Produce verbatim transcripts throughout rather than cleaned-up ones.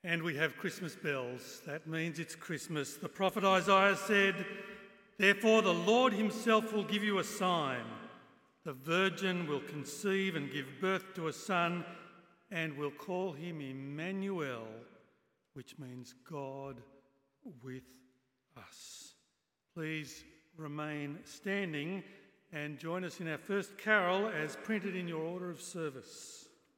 And we have Christmas bells. That means it's Christmas. The prophet Isaiah said, "Therefore the Lord himself will give you a sign. The virgin will conceive and give birth to a son, and will call him Emmanuel," which means God with us. Please remain standing and join us in our first carol as printed in your order of service.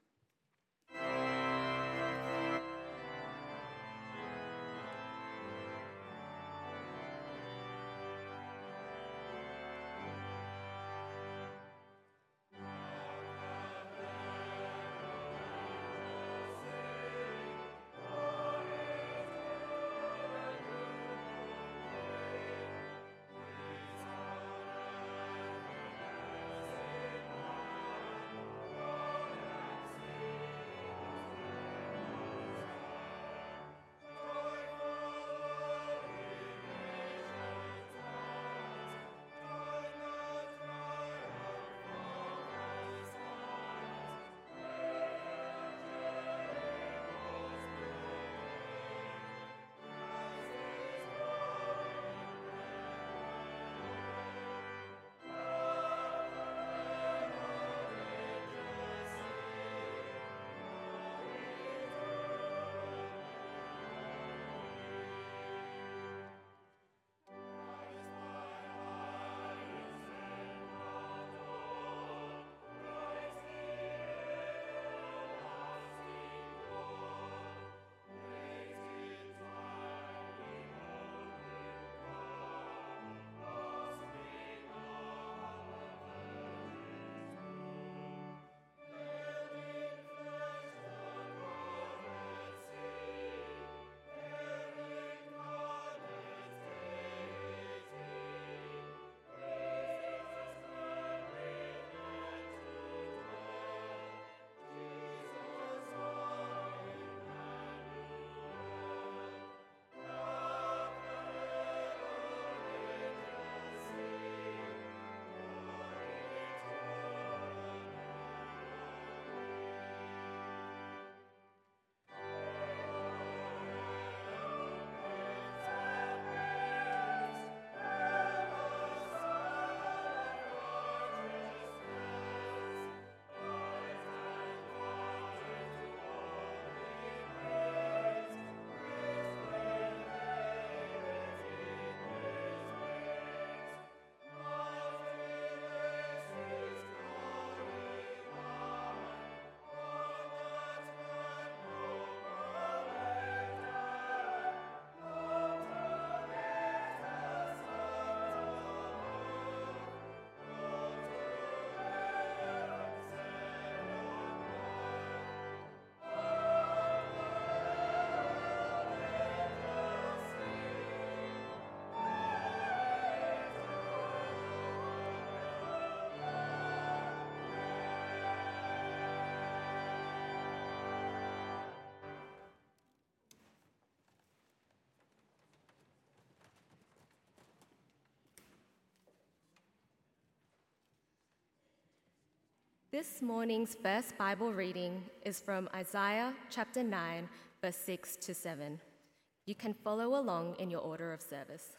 This morning's first Bible reading is from Isaiah chapter nine, verse six to seven. You can follow along in your order of service.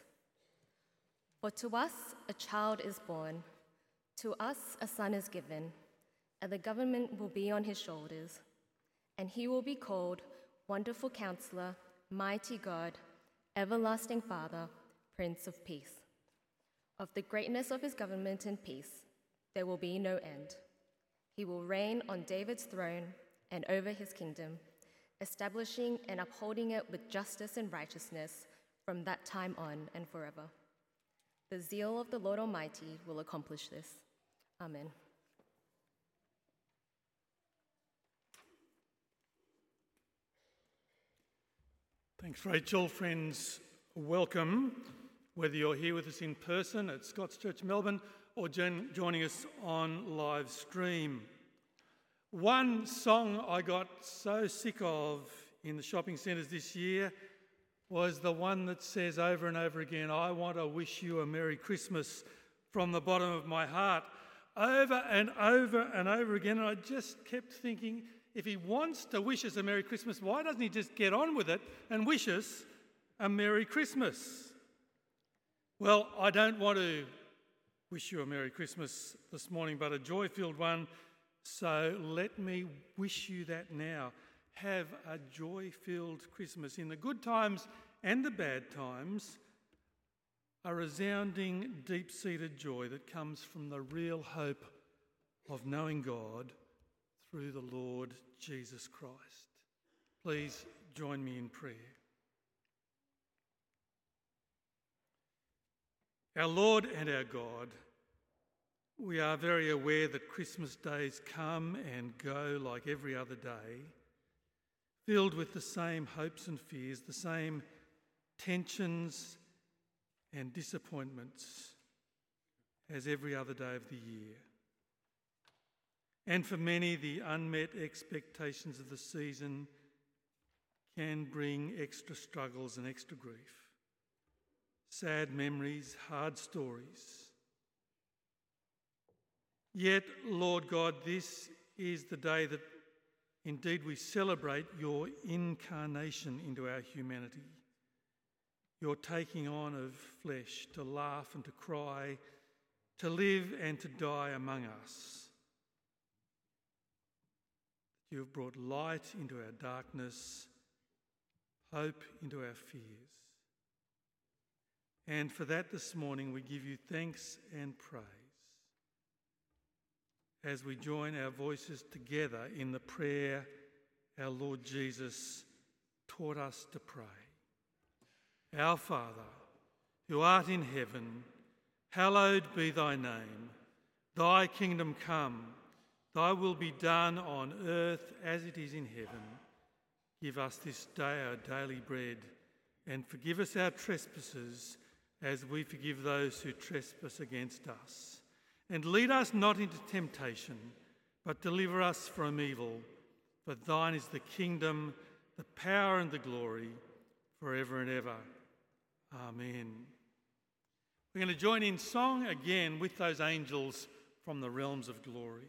For to us a child is born, to us a son is given, and the government will be on his shoulders, and he will be called Wonderful Counselor, Mighty God, Everlasting Father, Prince of Peace. Of the greatness of his government and peace there will be no end. He will reign on David's throne and over his kingdom, establishing and upholding it with justice and righteousness from that time on and forever. The zeal of the Lord Almighty will accomplish this. Amen. Thanks, Rachel. Friends, welcome. Whether you're here with us in person at Scots Church Melbourne or joining us on live stream. One song I got so sick of in the shopping centres this year was the one that says over and over again, "I want to wish you a Merry Christmas from the bottom of my heart," over and over and over again. And I just kept thinking, if he wants to wish us a Merry Christmas, why doesn't he just get on with it and wish us a Merry Christmas? Well, I don't want to wish you a Merry Christmas this morning, but a joy-filled one. So let me wish you that now. Have a joy-filled Christmas in the good times and the bad times. A resounding, deep-seated joy that comes from the real hope of knowing God through the Lord Jesus Christ. Please join me in prayer. Our Lord and our God, we are very aware that Christmas days come and go like every other day, filled with the same hopes and fears, the same tensions and disappointments as every other day of the year. And for many, the unmet expectations of the season can bring extra struggles and extra grief, sad memories, hard stories. Yet, Lord God, this is the day that indeed we celebrate your incarnation into our humanity, your taking on of flesh to laugh and to cry, to live and to die among us. You have brought light into our darkness, hope into our fears. And for that this morning we give you thanks and praise as we join our voices together in the prayer our Lord Jesus taught us to pray. Our Father, who art in heaven, hallowed be thy name. Thy kingdom come, thy will be done on earth as it is in heaven. Give us this day our daily bread, and forgive us our trespasses as we forgive those who trespass against us. And lead us not into temptation, but deliver us from evil. For thine is the kingdom, the power and the glory, forever and ever. Amen. We're going to join in song again with those angels from the realms of glory.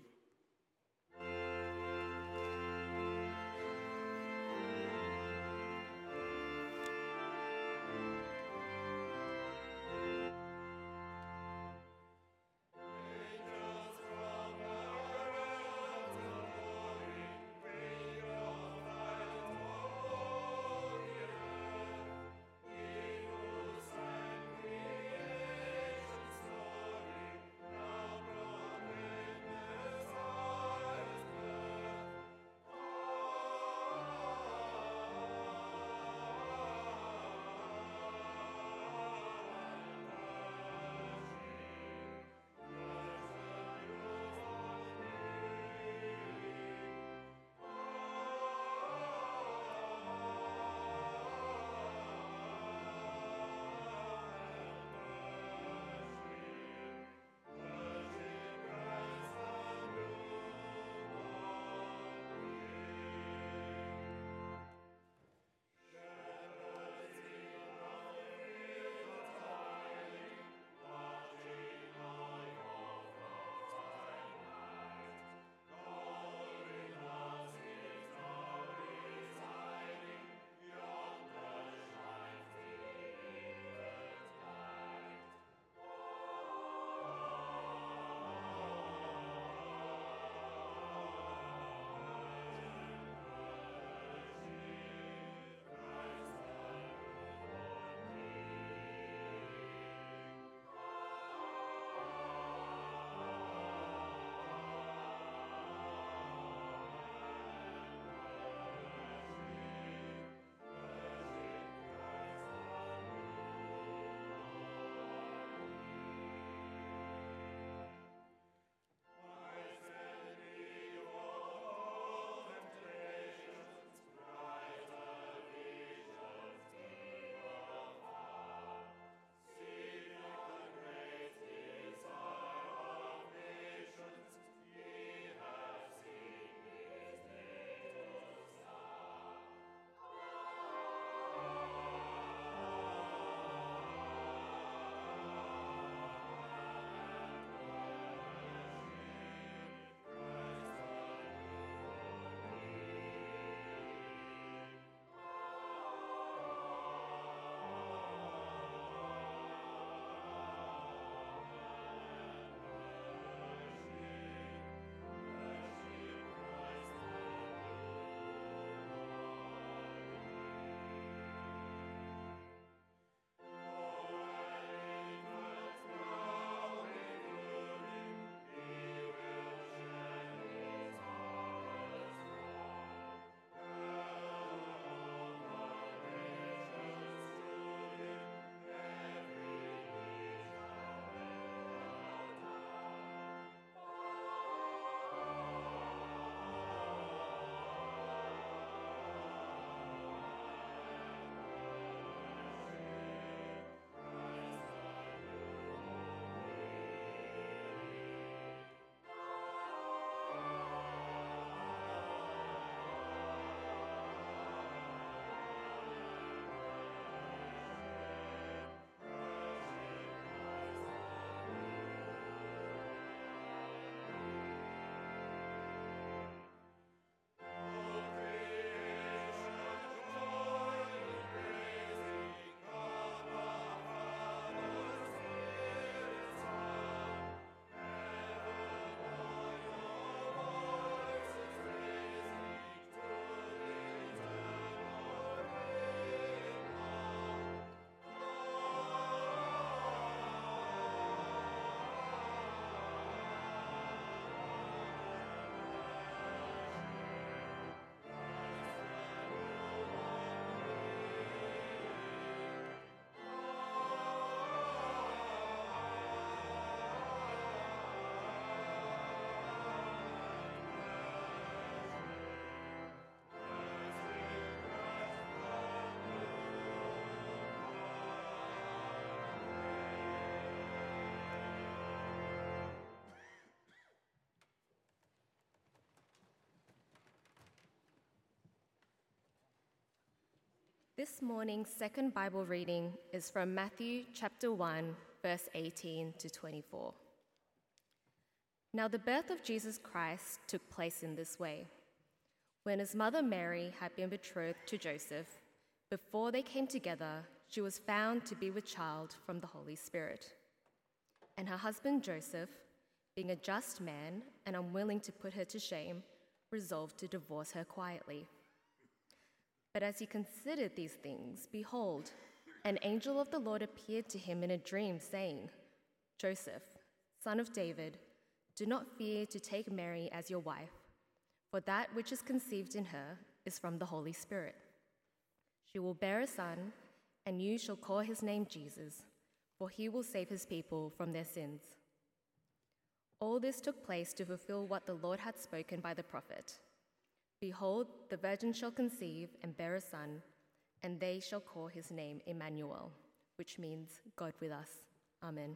This morning's second Bible reading is from Matthew chapter one, verse eighteen to twenty-four. Now the birth of Jesus Christ took place in this way. When his mother Mary had been betrothed to Joseph, before they came together, she was found to be with child from the Holy Spirit. And her husband Joseph, being a just man and unwilling to put her to shame, resolved to divorce her quietly. But as he considered these things, behold, an angel of the Lord appeared to him in a dream, saying, Joseph, son of David, do not fear to take Mary as your wife, for that which is conceived in her is from the Holy Spirit. She will bear a son, and you shall call his name Jesus, for he will save his people from their sins. All this took place to fulfill what the Lord had spoken by the prophet. Behold, the virgin shall conceive and bear a son, and they shall call his name Emmanuel, which means God with us. Amen.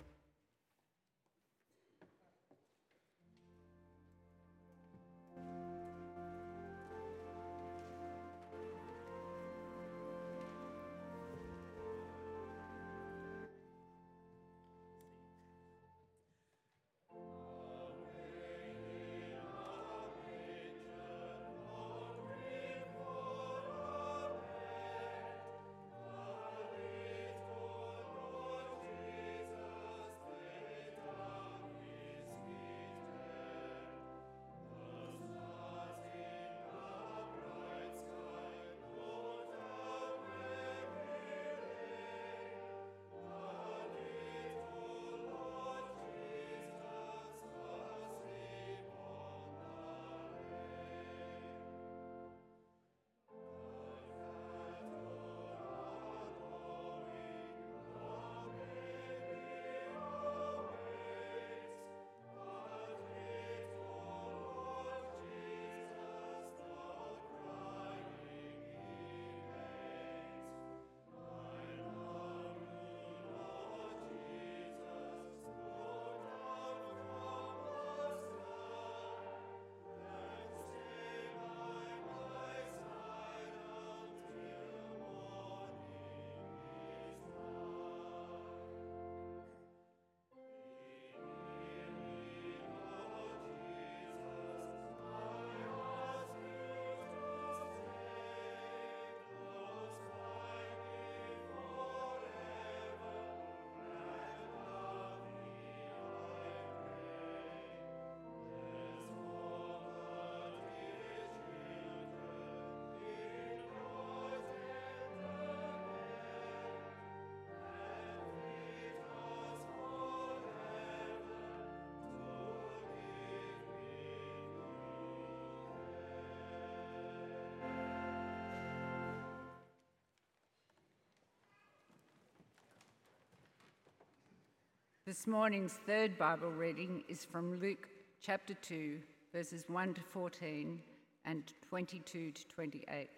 This morning's third Bible reading is from Luke chapter two, verses one to fourteen and twenty-two to twenty-eight.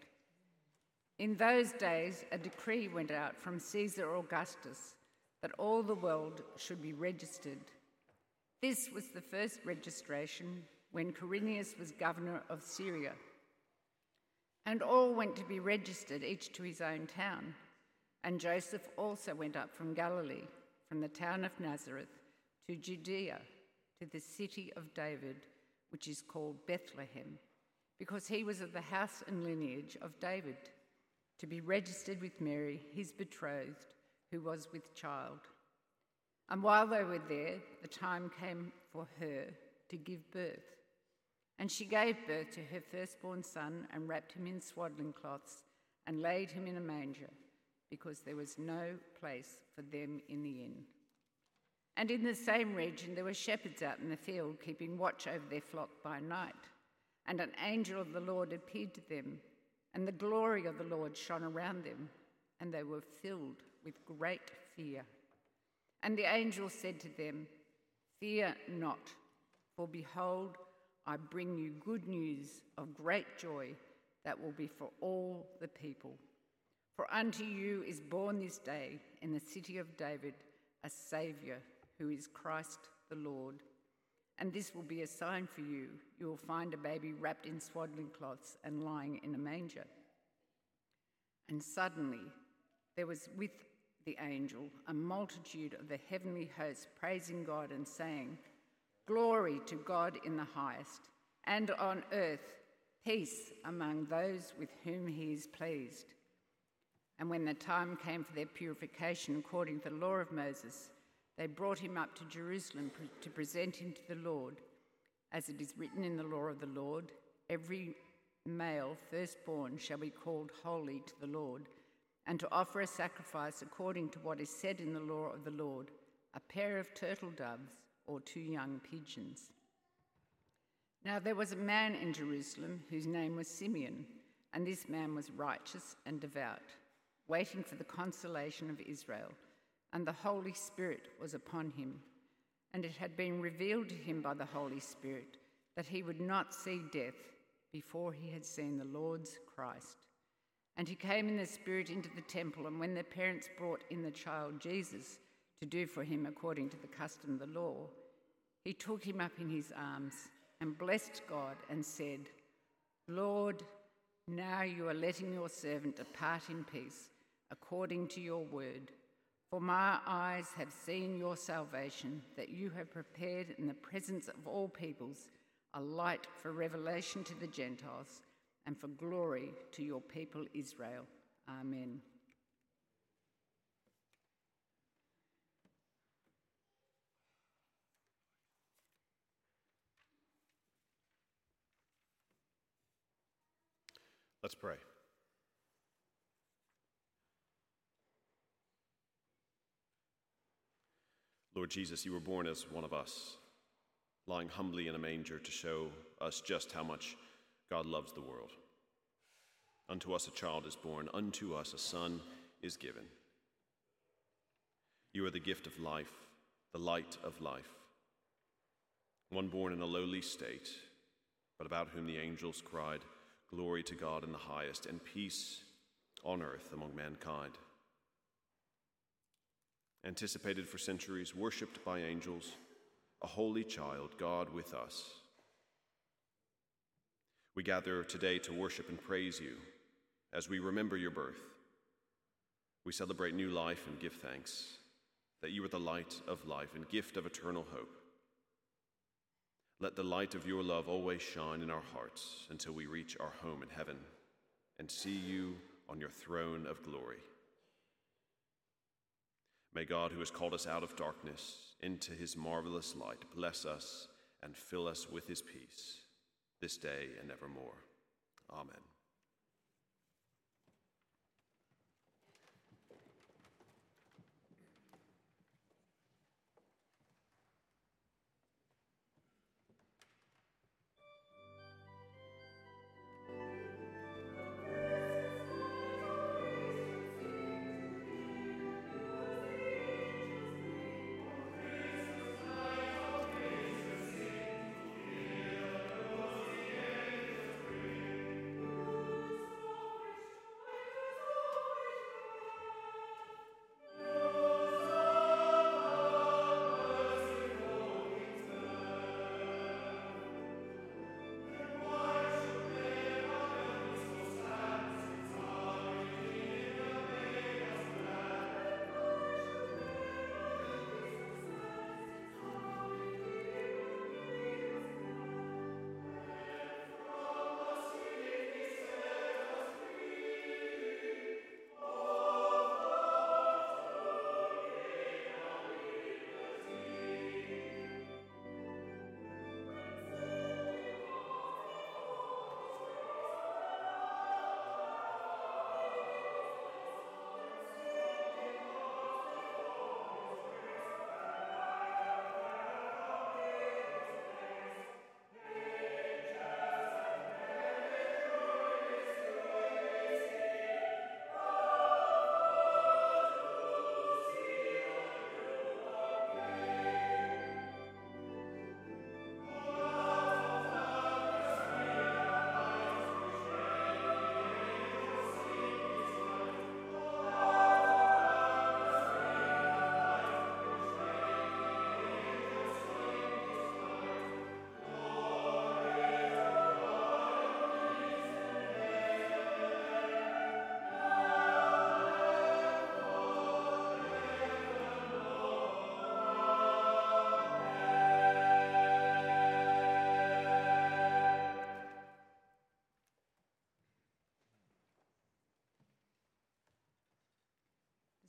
In those days, a decree went out from Caesar Augustus that all the world should be registered. This was the first registration when Quirinius was governor of Syria. And all went to be registered, each to his own town. And Joseph also went up from Galilee, from the town of Nazareth, to Judea, to the city of David, which is called Bethlehem, because he was of the house and lineage of David, to be registered with Mary, his betrothed, who was with child. And while they were there, the time came for her to give birth. And she gave birth to her firstborn son and wrapped him in swaddling cloths and laid him in a manger, because there was no place for them in the inn. And in the same region there were shepherds out in the field, keeping watch over their flock by night. And an angel of the Lord appeared to them, and the glory of the Lord shone around them, and they were filled with great fear. And the angel said to them, "Fear not, for behold, I bring you good news of great joy that will be for all the people. For unto you is born this day in the city of David a Saviour, who is Christ the Lord. And this will be a sign for you. You will find a baby wrapped in swaddling cloths and lying in a manger." And suddenly there was with the angel a multitude of the heavenly hosts praising God and saying, "Glory to God in the highest, and on earth peace among those with whom he is pleased." And when the time came for their purification according to the law of Moses, they brought him up to Jerusalem to present him to the Lord. As it is written in the law of the Lord, every male firstborn shall be called holy to the Lord, and to offer a sacrifice according to what is said in the law of the Lord, a pair of turtle doves or two young pigeons. Now there was a man in Jerusalem whose name was Simeon, and this man was righteous and devout, waiting for the consolation of Israel, and the Holy Spirit was upon him. And it had been revealed to him by the Holy Spirit that he would not see death before he had seen the Lord's Christ. And he came in the Spirit into the temple, and when their parents brought in the child Jesus to do for him according to the custom of the law, he took him up in his arms and blessed God and said, "Lord, now you are letting your servant depart in peace according to your word. For my eyes have seen your salvation, that you have prepared in the presence of all peoples a light for revelation to the Gentiles and for glory to your people Israel." Amen. Let's pray. Lord Jesus, you were born as one of us, lying humbly in a manger to show us just how much God loves the world. Unto us a child is born, unto us a son is given. You are the gift of life, the light of life, one born in a lowly state, but about whom the angels cried, "Glory to God in the highest, and peace on earth among mankind." Anticipated for centuries, worshipped by angels, a holy child, God with us. We gather today to worship and praise you as we remember your birth. We celebrate new life and give thanks that you are the light of life and gift of eternal hope. Let the light of your love always shine in our hearts until we reach our home in heaven and see you on your throne of glory. May God, who has called us out of darkness into his marvelous light, bless us and fill us with his peace this day and evermore. Amen.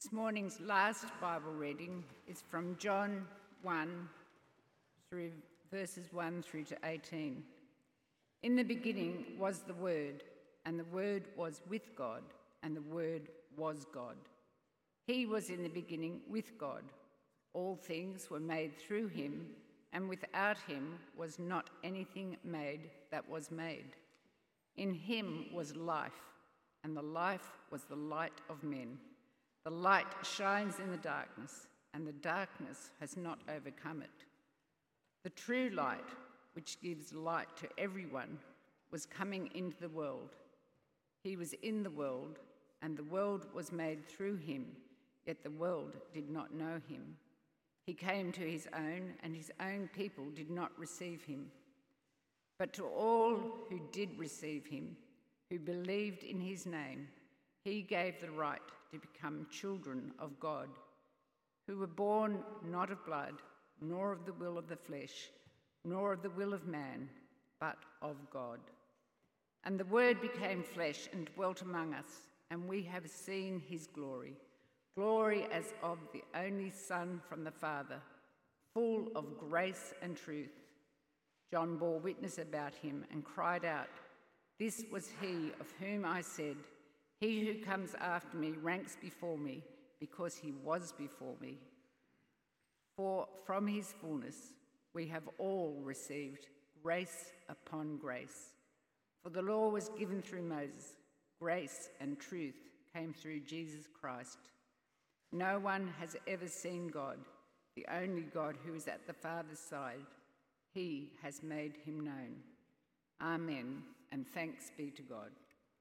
This morning's last Bible reading is from John one, through verses one through to eighteen. In the beginning was the Word, and the Word was with God, and the Word was God. He was in the beginning with God. All things were made through him, and without him was not anything made that was made. In him was life, and the life was the light of men. The light shines in the darkness, and the darkness has not overcome it. The true light, which gives light to everyone, was coming into the world. He was in the world, and the world was made through him, yet the world did not know him. He came to his own, and his own people did not receive him. But to all who did receive him, who believed in his name, he gave the right to become children of God, who were born not of blood, nor of the will of the flesh, nor of the will of man, but of God. And the Word became flesh and dwelt among us, and we have seen his glory, glory as of the only Son from the Father, full of grace and truth. John bore witness about him and cried out, "This was he of whom I said, 'He who comes after me ranks before me, because he was before me.' For from his fullness we have all received grace upon grace. For the law was given through Moses, grace and truth came through Jesus Christ. No one has ever seen God, the only God who is at the Father's side. He has made him known. Amen, and thanks be to God."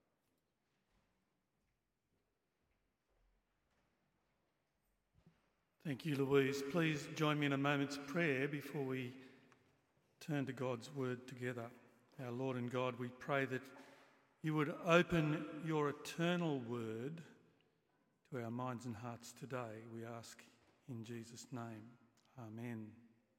Thank you, Louise. Please join me in a moment's prayer before we turn to God's word together. Our Lord and God, we pray that you would open your eternal word to our minds and hearts today. We ask in Jesus' name. Amen.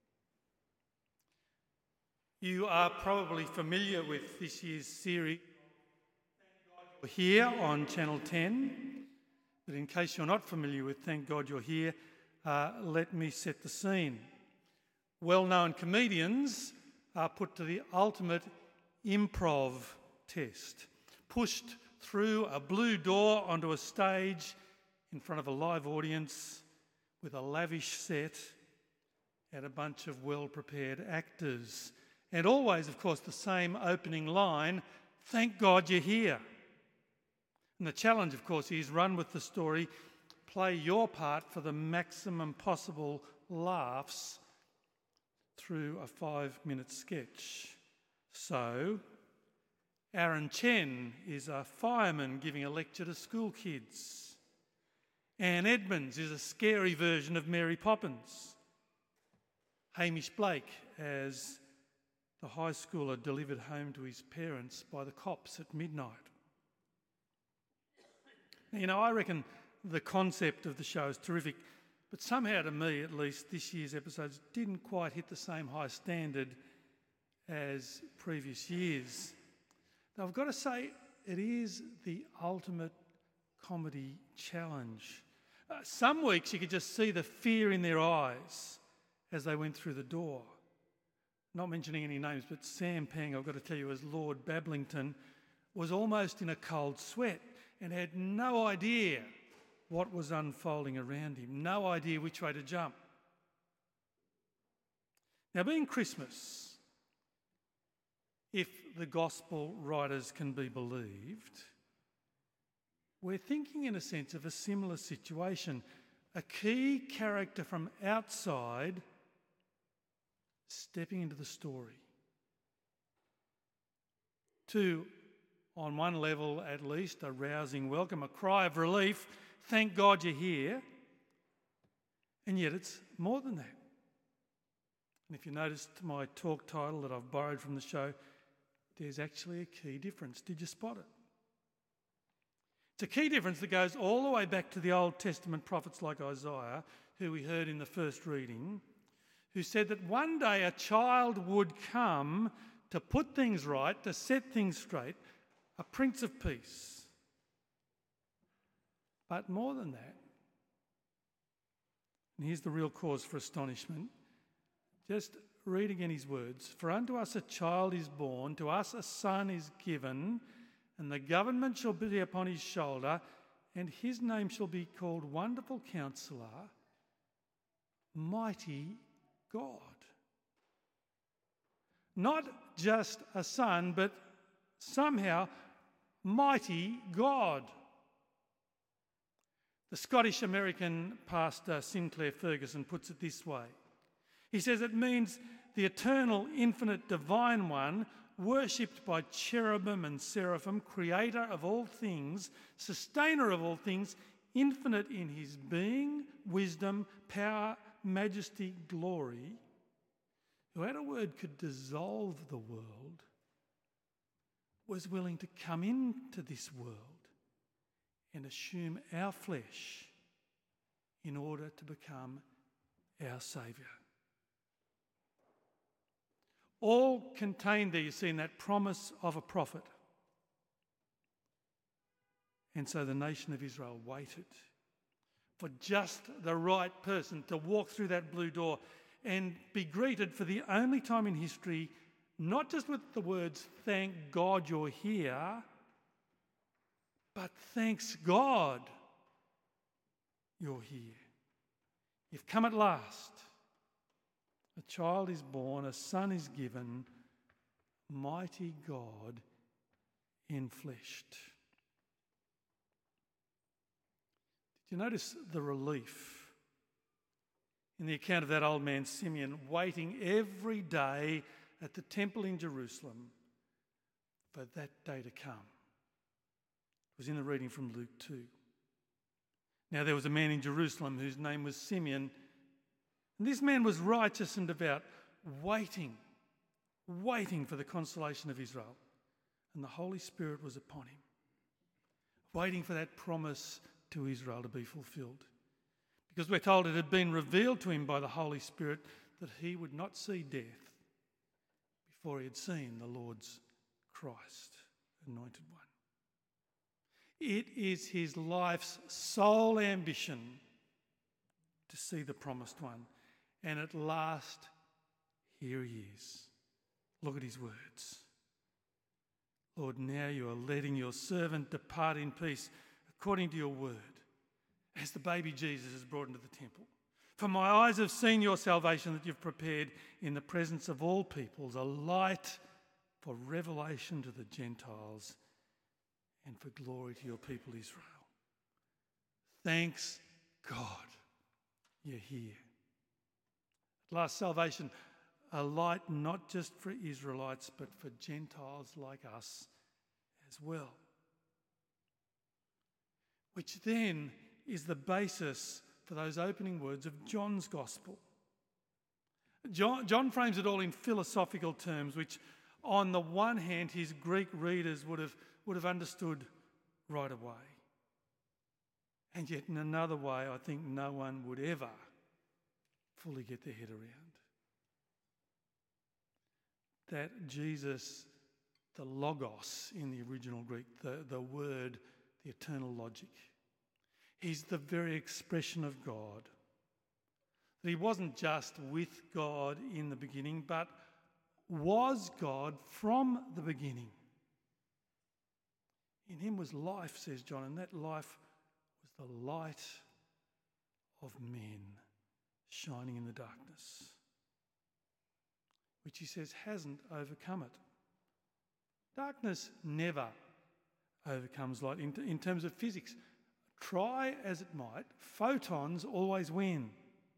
You are probably familiar with this year's series here on Channel ten, but in case you're not familiar with Thank God You're Here, uh, let me set the scene. Well-known comedians are put to the ultimate improv test, pushed through a blue door onto a stage in front of a live audience with a lavish set and a bunch of well-prepared actors. And always, of course, the same opening line, "Thank God you're here." And the challenge, of course, is run with the story, play your part for the maximum possible laughs through a five-minute sketch. So, Aaron Chen is a fireman giving a lecture to school kids. Anne Edmonds is a scary version of Mary Poppins. Hamish Blake as the high schooler delivered home to his parents by the cops at midnight. Now, you know, I reckon the concept of the show is terrific, but somehow, to me at least, this year's episodes didn't quite hit the same high standard as previous years. Now, I've got to say, it is the ultimate comedy challenge. Uh, some weeks you could just see the fear in their eyes as they went through the door. Not mentioning any names, but Sam Pang, I've got to tell you, as Lord Bablington, was almost in a cold sweat and had no idea what was unfolding around him, no idea which way to jump. Now, being Christmas, if the gospel writers can be believed, we're thinking in a sense of a similar situation. A key character from outside stepping into the story. To, on one level at least, a rousing welcome, a cry of relief, thank God you're here. And yet it's more than that. And if you noticed my talk title that I've borrowed from the show, there's actually a key difference. Did you spot it? It's a key difference that goes all the way back to the Old Testament prophets like Isaiah, who we heard in the first reading, who said that one day a child would come to put things right, to set things straight, a Prince of Peace. But more than that, And here's the real cause for astonishment. Just read again his words. For unto us a child is born, to us a son is given, and the government shall be upon his shoulder, and his name shall be called Wonderful Counselor, Mighty God. Not just a son, but somehow Mighty God. The Scottish-American pastor Sinclair Ferguson puts it this way. He says it means the eternal, infinite, divine one, worshipped by cherubim and seraphim, creator of all things, sustainer of all things, infinite in his being, wisdom, power, majesty, glory, who at a word could dissolve the world, was willing to come into this world and assume our flesh in order to become our Saviour. All contained there, you see, in that promise of a prophet. And so the nation of Israel waited for just the right person to walk through that blue door and be greeted for the only time in history, not just with the words, "Thank God you're here," but "Thanks God you're here. You've come at last. A child is born, a son is given, mighty God enfleshed." Did you notice the relief in the account of that old man Simeon waiting every day at the temple in Jerusalem for that day to come? It was in the reading from Luke two. Now there was a man in Jerusalem whose name was Simeon, and this man was righteous and devout, waiting, waiting for the consolation of Israel. And the Holy Spirit was upon him, waiting for that promise to Israel to be fulfilled. Because we're told it had been revealed to him by the Holy Spirit that he would not see death before he had seen the Lord's Christ, anointed one. It is his life's sole ambition to see the promised one. And at last, here he is. Look at his words. Lord, now you are letting your servant depart in peace according to your word, as the baby Jesus is brought into the temple. For my eyes have seen your salvation that you've prepared in the presence of all peoples, a light for revelation to the Gentiles and for glory to your people Israel. Thanks God you're here. At last, salvation, a light not just for Israelites but for Gentiles like us as well. Which then is the basis for those opening words of John's Gospel. John, John frames it all in philosophical terms, which on the one hand his Greek readers would have, would have understood right away. And yet in another way I think no one would ever fully get their head around. That Jesus, the Logos in the original Greek, the, the word, the eternal logic, he's the very expression of God. That he wasn't just with God in the beginning, but was God from the beginning. In him was life, says John, and that life was the light of men shining in the darkness, which he says hasn't overcome it. Darkness never overcomes light. In, in terms of physics, try as it might, photons always win.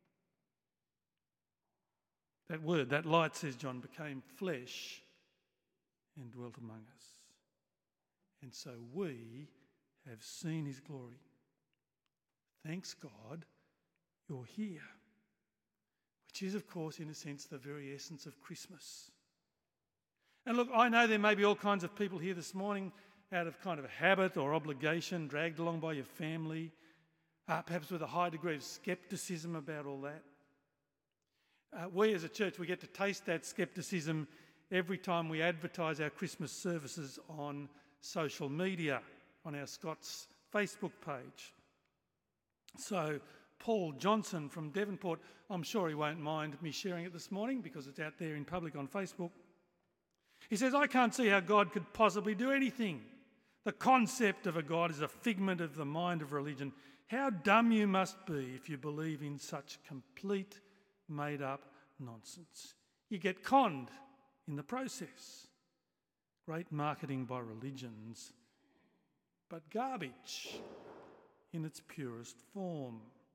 That word, that light, says John, became flesh and dwelt among us. And so we have seen his glory. Thanks God you're here. Which is, of course, in a sense, the very essence of Christmas. And look, I know there may be all kinds of people here this morning out of kind of habit or obligation, dragged along by your family, uh, perhaps with a high degree of scepticism about all that. Uh, we as a church, we get to taste that scepticism every time we advertise our Christmas services on social media, on our Scots Facebook page. So Paul Johnson from Devonport. I'm sure he won't mind me sharing it this morning because it's out there in public on Facebook. He says, I can't see how God could possibly do anything. The concept of a God is a figment of the mind of religion. How dumb you must be if you believe in such complete, made-up nonsense. You get conned in the process. Great marketing by religions, but garbage in its purest form.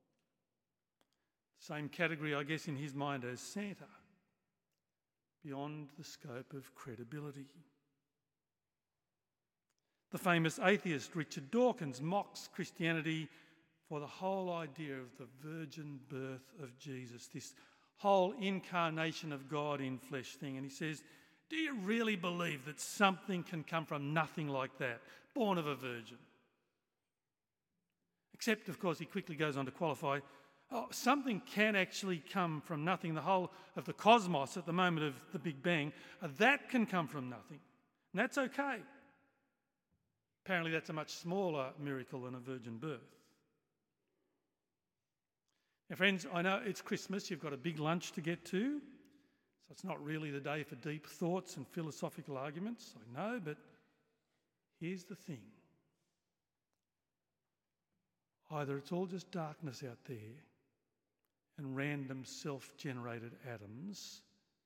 Same category, I guess, in his mind as Santa. Beyond the scope of credibility. The famous atheist Richard Dawkins mocks Christianity for the whole idea of the virgin birth of Jesus, this whole incarnation of God in flesh thing. And he says, do you really believe that something can come from nothing like that, born of a virgin? Except, of course, he quickly goes on to qualify, oh, something can actually come from nothing. The whole of the cosmos at the moment of the Big Bang, uh, that can come from nothing. And that's okay. Apparently that's a much smaller miracle than a virgin birth. Now, friends, I know it's Christmas. You've got a big lunch to get to. So it's not really the day for deep thoughts and philosophical arguments, I know, but here's the thing. Either it's all just darkness out there and random self-generated atoms,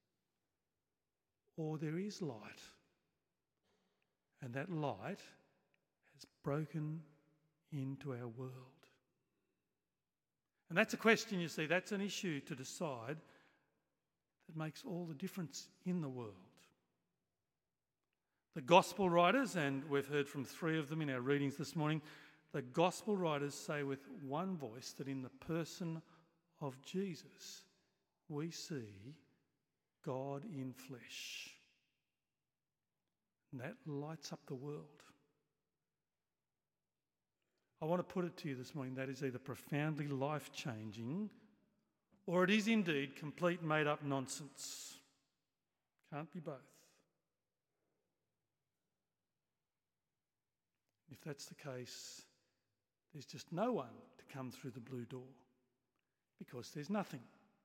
or there is light. And that light has broken into our world. And that's a question, you see, that's an issue to decide that makes all the difference in the world. The gospel writers, and we've heard from three of them in our readings this morning, the gospel writers say with one voice that in the person of Jesus we see God in flesh. And that lights up the world. I want to put it to you this morning, that is either profoundly life-changing or it is indeed complete made-up nonsense. Can't be both. If that's the case, there's just no one to come through the blue door because there's nothing.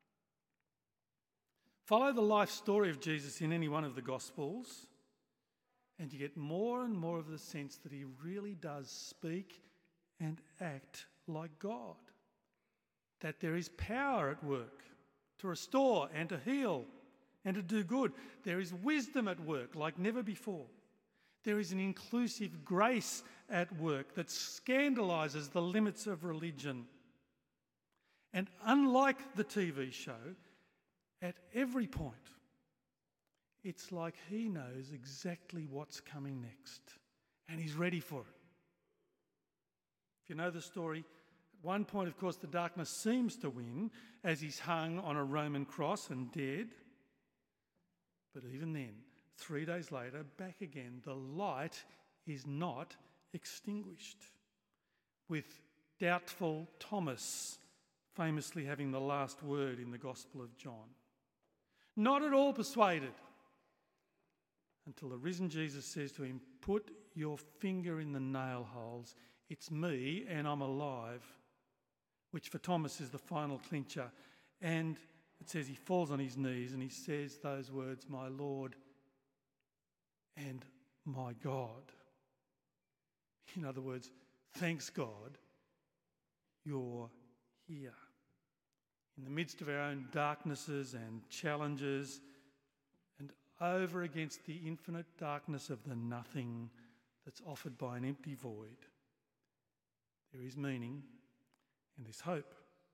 Follow the life story of Jesus in any one of the Gospels and you get more and more of the sense that he really does speak and act like God. That there is power at work to restore and to heal and to do good. There is wisdom at work like never before. There is an inclusive grace at work that scandalises the limits of religion. And unlike the T V show, at every point, it's like he knows exactly what's coming next and he's ready for it. If you know the story, at one point, of course, the darkness seems to win as he's hung on a Roman cross and dead. But even then, three days later, back again, the light is not extinguished, with doubtful Thomas famously having the last word in the Gospel of John. Not at all persuaded until the risen Jesus says to him, put your finger in the nail holes. It's me and I'm alive, which for Thomas is the final clincher. And it says he falls on his knees and he says those words, my Lord and my God. In other words, thanks God, you're here. In the midst of our own darknesses and challenges and over against the infinite darkness of the nothing that's offered by an empty void, there is meaning and there's hope,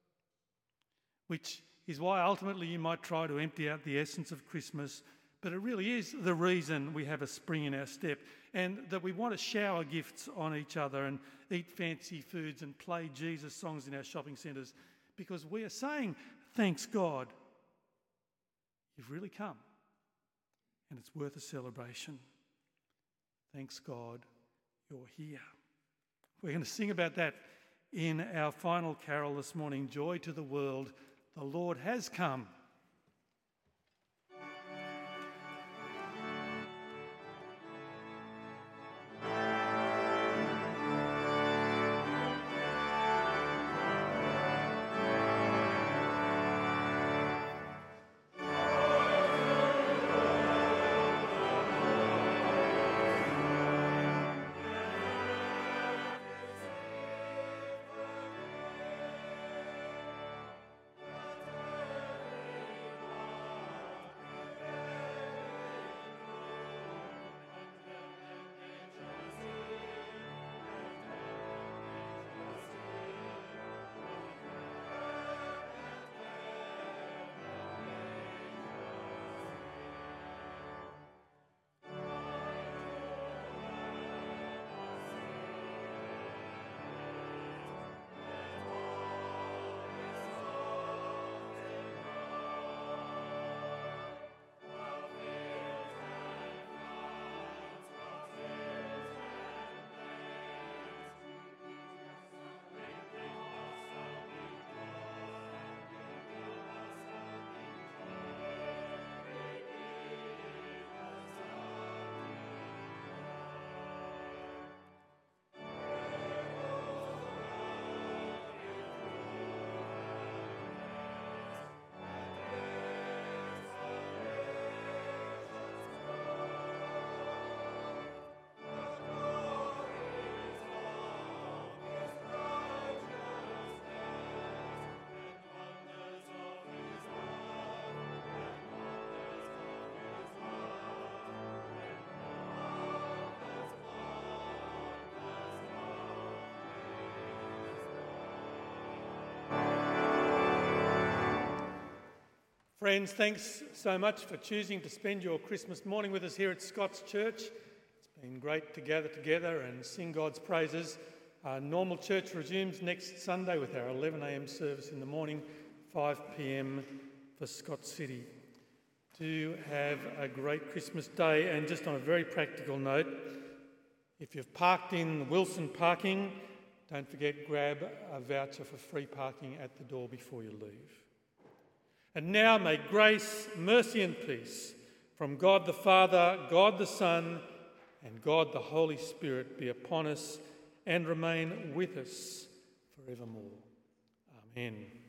which is why ultimately you might try to empty out the essence of Christmas, but it really is the reason we have a spring in our step and that we want to shower gifts on each other and eat fancy foods and play Jesus songs in our shopping centres, because we are saying, thanks God, you've really come and it's worth a celebration. Thanks God, you're here. We're going to sing about that in our final carol this morning, Joy to the World, the Lord has come. Friends, thanks so much for choosing to spend your Christmas morning with us here at Scott's Church. It's been great to gather together and sing God's praises. Our normal church resumes next Sunday with our eleven a m service in the morning, five p m for Scott City. Do have a great Christmas day, and just on a very practical note, if you've parked in Wilson parking, don't forget, grab a voucher for free parking at the door before you leave. And now may grace, mercy and peace from God the Father, God the Son and God the Holy Spirit be upon us and remain with us forevermore. Amen.